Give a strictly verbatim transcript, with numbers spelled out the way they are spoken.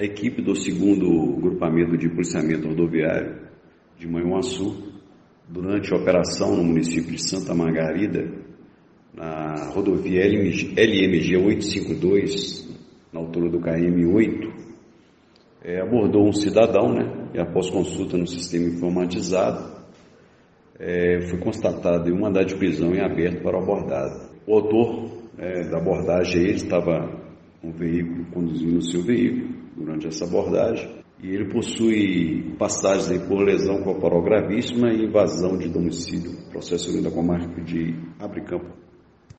A equipe do segundo Grupamento de Policiamento Rodoviário de Manhuaçu, durante a operação no município de Santa Margarida, na rodovia L M G oitocentos e cinquenta e dois, na altura do K M oito, é, abordou um cidadão, né, e após consulta no sistema informatizado, é, foi constatado um mandado de prisão em aberto para o abordado. O autor é, da abordagem, ele estava um veículo conduzindo o seu veículo durante essa abordagem, e ele possui passagens por lesão corporal gravíssima e invasão de domicílio, processo da comarca de Abricampo.